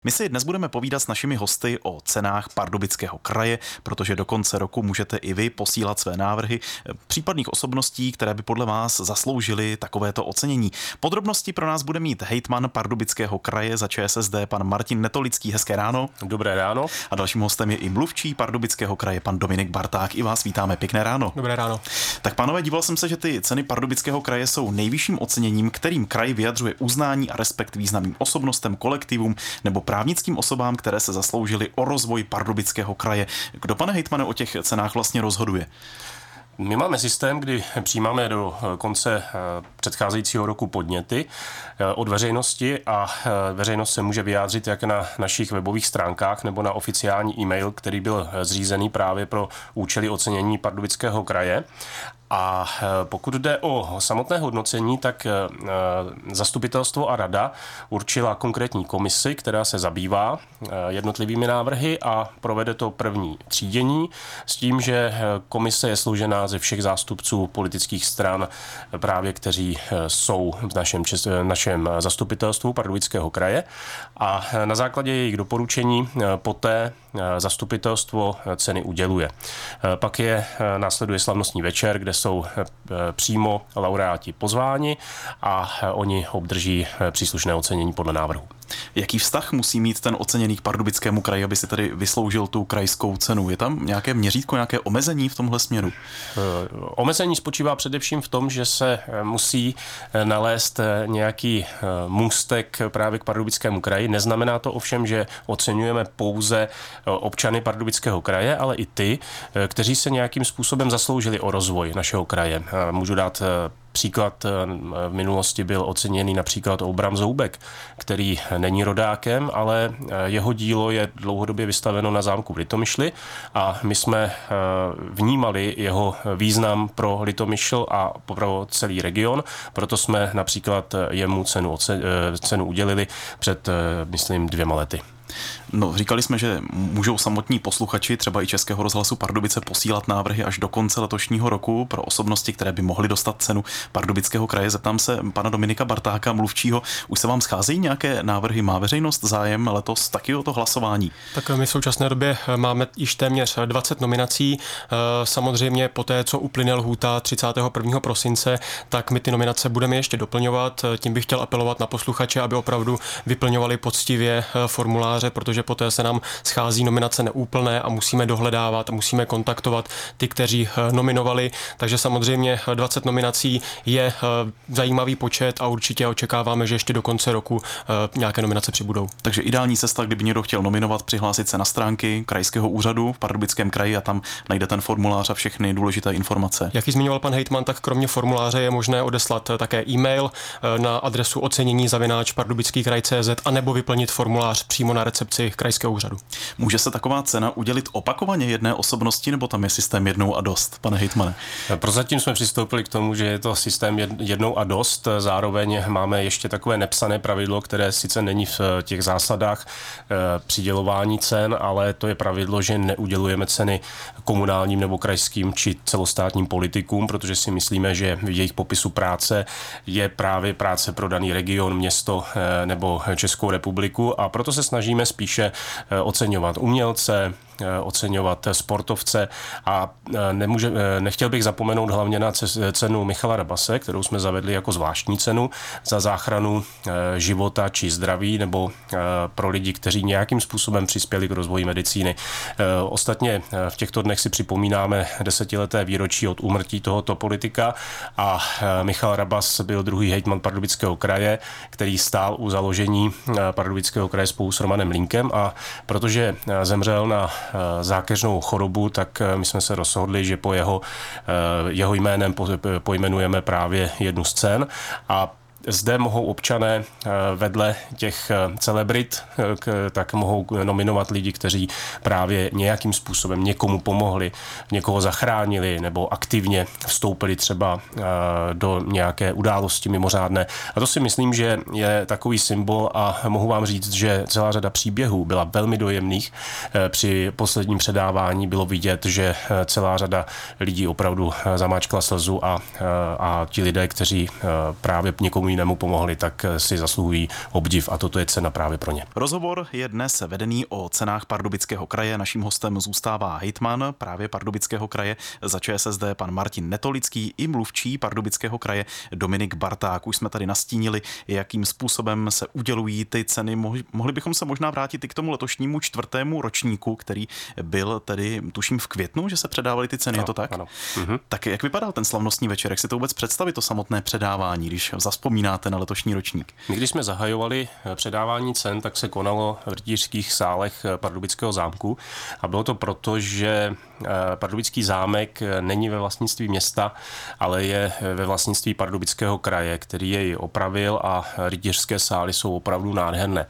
My si dnes budeme povídat s našimi hosty o cenách Pardubického kraje, protože do konce roku můžete i vy posílat své návrhy případných osobností, které by podle vás zasloužily takovéto ocenění. Podrobnosti pro nás bude mít hejtman Pardubického kraje za ČSSD pan Martin Netolický. Hezké ráno. Dobré ráno. A dalším hostem je i mluvčí Pardubického kraje pan Dominik Barták. I vás vítáme. Pěkné ráno. Dobré ráno. Tak pánové, díval jsem se, že ty ceny Pardubického kraje jsou nejvyšším oceněním, kterým kraj vyjadřuje uznání a respekt významným osobnostem, kolektivům nebo právnickým osobám, které se zasloužily o rozvoj Pardubického kraje. Kdo, pane hejtmane, o těch cenách vlastně rozhoduje? My máme systém, kdy přijímáme do konce předcházejícího roku podněty od veřejnosti a veřejnost se může vyjádřit jak na našich webových stránkách nebo na oficiální e-mail, který byl zřízený právě pro účely ocenění Pardubického kraje. A pokud jde o samotné hodnocení, tak zastupitelstvo a rada určila konkrétní komisi, která se zabývá jednotlivými návrhy a provede to první třídění s tím, že komise je složená ze všech zástupců politických stran, právě kteří jsou v našem zastupitelstvu Pardubického kraje. A na základě jejich doporučení poté zastupitelstvo ceny uděluje. Pak následuje slavnostní večer, kde jsou přímo laureáti pozváni a oni obdrží příslušné ocenění podle návrhu. Jaký vztah musí mít ten oceněný k Pardubickému kraji, aby si tady vysloužil tu krajskou cenu? Je tam nějaké měřítko, nějaké omezení v tomhle směru? Omezení spočívá především v tom, že se musí nalézt nějaký můstek právě k Pardubickému kraji. Neznamená to ovšem, že oceňujeme pouze občany Pardubického kraje, ale i ty, kteří se nějakým způsobem zasloužili o rozvoj našeho kraje. Můžu dát příklad, v minulosti byl oceněný například Obram Zoubek, který není rodákem, ale jeho dílo je dlouhodobě vystaveno na zámku v Litomyšli a my jsme vnímali jeho význam pro Litomyšl a pro celý region, proto jsme například jemu cenu udělili před, myslím, 2 lety. No, říkali jsme, že můžou samotní posluchači třeba i Českého rozhlasu Pardubice posílat návrhy až do konce letošního roku pro osobnosti, které by mohly dostat cenu Pardubického kraje. Zeptám se pana Dominika Bartáka, mluvčího, už se vám scházejí nějaké návrhy? Má veřejnost zájem letos taky o to hlasování? Tak my v současné době máme již téměř 20 nominací. Samozřejmě po té, co uplyne lhůta 31. prosince, tak my ty nominace budeme ještě doplňovat. Tím bych chtěl apelovat na posluchače, aby opravdu vyplňovali poctivě formuláře, protože poté se nám schází nominace neúplné a musíme dohledávat a musíme kontaktovat ty, kteří nominovali. Takže samozřejmě 20 nominací je zajímavý počet a určitě očekáváme, že ještě do konce roku nějaké nominace přibudou. Takže ideální cesta, kdyby někdo chtěl nominovat, přihlásit se na stránky krajského úřadu v Pardubickém kraji a tam najde ten formulář a všechny důležité informace. Jak ji zmiňoval pan hejtman, tak kromě formuláře je možné odeslat také e-mail na adresu ocenění@pardubickýkraj.cz a nebo vyplnit formulář přímo na recepci krajského úřadu. Může se taková cena udělit opakovaně jedné osobnosti, nebo tam je systém jednou a dost, pane hejtmane? Prozatím jsme přistoupili k tomu, že je to systém jednou a dost. Zároveň máme ještě takové nepsané pravidlo, které sice není v těch zásadách přidělování cen, ale to je pravidlo, že neudělujeme ceny komunálním nebo krajským či celostátním politikům, protože si myslíme, že v jejich popisu práce je právě práce pro daný region, město nebo Českou republiku a proto se snažíme spíše oceňovat umělce, oceňovat sportovce a nechtěl bych zapomenout hlavně na cenu Michala Rabase, kterou jsme zavedli jako zvláštní cenu za záchranu života či zdraví nebo pro lidi, kteří nějakým způsobem přispěli k rozvoji medicíny. Ostatně v těchto dnech si připomínáme 10leté výročí od úmrtí tohoto politika a Michal Rabas byl druhý hejtman Pardubického kraje, který stál u založení Pardubického kraje spolu s Romanem Linkem a protože zemřel na zákeřnou chorobu, tak my jsme se rozhodli, že po jeho jménem pojmenujeme právě jednu z cen a zde mohou občané vedle těch celebrit, tak mohou nominovat lidi, kteří právě nějakým způsobem někomu pomohli, někoho zachránili nebo aktivně vstoupili třeba do nějaké události mimořádné. A to si myslím, že je takový symbol a mohu vám říct, že celá řada příběhů byla velmi dojemných. Při posledním předávání bylo vidět, že celá řada lidí opravdu zamáčkla slzu a ti lidé, kteří právě někomu jinému pomohli, tak si zasluhují obdiv a toto je cena právě pro ně. Rozhovor je dnes vedený o cenách Pardubického kraje. Naším hostem zůstává hejtman právě Pardubického kraje za ČSSD pan Martin Netolický i mluvčí Pardubického kraje Dominik Barták. Už jsme tady nastínili, jakým způsobem se udělují ty ceny. Mohli bychom se možná vrátit i k tomu letošnímu 4. ročníku, který byl tedy, tuším, v květnu, že se předávaly ty ceny, je to tak? Ano. Tak jak vypadal ten slavnostní večer? Jak si to vůbec představit, to samotné předávání, když zavzpomínáte na letošní ročník? My, když jsme zahajovali předávání cen, tak se konalo v rytířských sálech Pardubického zámku a bylo to proto, že Pardubický zámek není ve vlastnictví města, ale je ve vlastnictví Pardubického kraje, který jej opravil a rytířské sály jsou opravdu nádherné.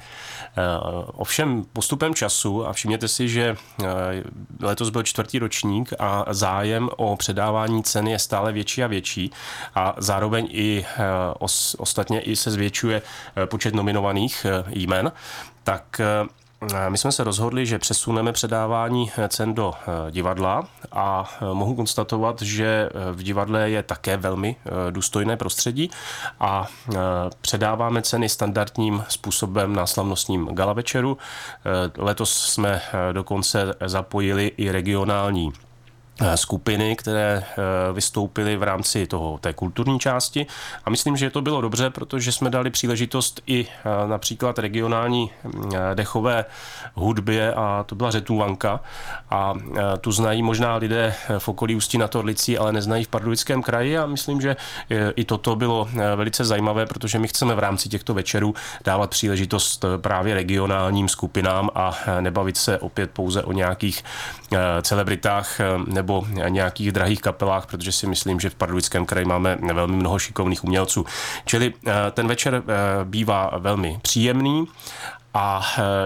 Ovšem postupem času, a všimněte si, že letos byl 4. ročník a zájem o předávání cen je stále větší a větší a zároveň i ostatně i se zvětšuje počet nominovaných jmen, tak my jsme se rozhodli, že přesuneme předávání cen do divadla a mohu konstatovat, že v divadle je také velmi důstojné prostředí a předáváme ceny standardním způsobem na slavnostním gala večeru. Letos jsme dokonce zapojili i regionální skupiny, které vystoupily v rámci té kulturní části a myslím, že to bylo dobře, protože jsme dali příležitost i například regionální dechové hudbě a to byla Řetůvanka a tu znají možná lidé v okolí Ústí nad Orlicí, ale neznají v Pardubickém kraji a myslím, že i toto bylo velice zajímavé, protože my chceme v rámci těchto večerů dávat příležitost právě regionálním skupinám a nebavit se opět pouze o nějakých celebritách nebo nějakých drahých kapelách, protože si myslím, že v Pardubickém kraji máme velmi mnoho šikovných umělců. Čili ten večer bývá velmi příjemný a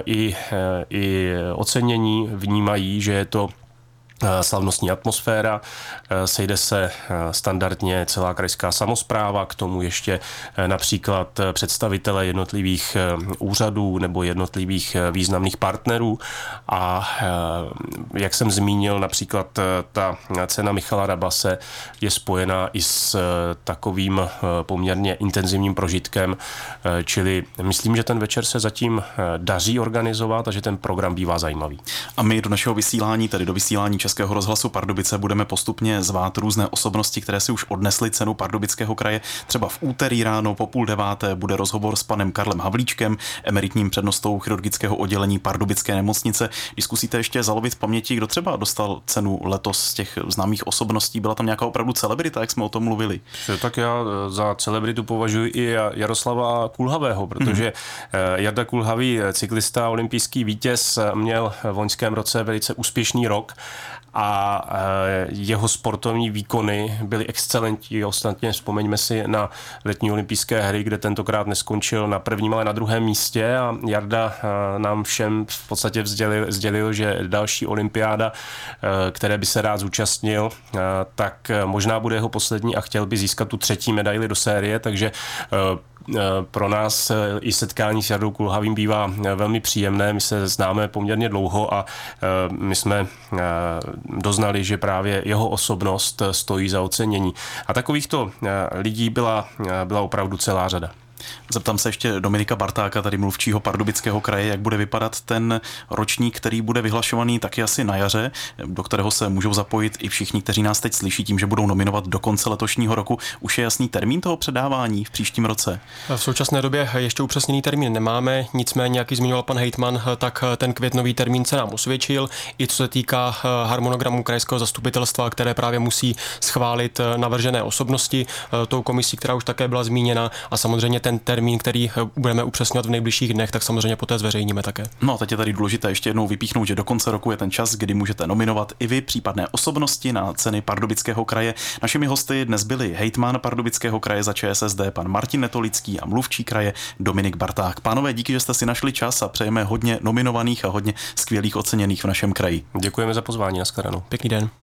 i ocenění vnímají, že je to slavnostní atmosféra, sejde se standardně celá krajská samospráva, k tomu ještě například představitelé jednotlivých úřadů nebo jednotlivých významných partnerů a jak jsem zmínil, například ta cena Michala Rabase je spojena i s takovým poměrně intenzivním prožitkem, čili myslím, že ten večer se zatím daří organizovat a že ten program bývá zajímavý. A my do našeho vysílání, tedy do vysílání Českého rozhlasu Pardubice, budeme postupně zvát různé osobnosti, které si už odnesly cenu Pardubického kraje. Třeba v úterý ráno po 8:30 bude rozhovor s panem Karlem Havlíčkem, emeritním přednostou chirurgického oddělení Pardubické nemocnice. Když zkusíte ještě zalovit v paměti, kdo třeba dostal cenu letos z těch známých osobností, byla tam nějaká opravdu celebrita, jak jsme o tom mluvili? Tak já za celebritu považuji i Jaroslava Kulhavého, protože Jarda Kulhavý, cyklista, olympijský vítěz, měl v loňském roce velice úspěšný rok a jeho sportovní výkony byly excelentní. Ostatně vzpomeňme si na letní olympijské hry, kde tentokrát neskončil na prvním, ale na druhém místě a Jarda nám všem v podstatě sdělil, že další olympiáda, které by se rád zúčastnil, tak možná bude jeho poslední a chtěl by získat tu 3. medaili do série, takže pro nás i setkání s Jardou Kulhavým bývá velmi příjemné. My se známe poměrně dlouho a my jsme doznali, že právě jeho osobnost stojí za ocenění. A takovýchto lidí byla opravdu celá řada. Zeptám se ještě Dominika Bartáka, tady mluvčího Pardubického kraje, jak bude vypadat ten ročník, který bude vyhlašovaný taky asi na jaře, do kterého se můžou zapojit i všichni, kteří nás teď slyší tím, že budou nominovat do konce letošního roku. Už je jasný termín toho předávání v příštím roce? V současné době ještě upřesněný termín nemáme, nicméně, jak ji zmiňoval pan hejtman, tak ten květnový termín se nám osvědčil, i co se týká harmonogramu krajského zastupitelstva, které právě musí schválit navržené osobnosti tou komisí, která už také byla zmíněna, a samozřejmě ten termín, který budeme upřesňovat v nejbližších dnech, tak samozřejmě poté zveřejníme také. No a teď je tady důležité ještě jednou vypíchnout, že do konce roku je ten čas, kdy můžete nominovat i vy případné osobnosti na ceny Pardubického kraje. Našimi hosty dnes byli hejtman Pardubického kraje za ČSSD pan Martin Netolický a mluvčí kraje Dominik Barták. Pánové, díky, že jste si našli čas a přejeme hodně nominovaných a hodně skvělých oceněných v našem kraji. Děkujeme za pozvání, nashledanou. Pěkný den.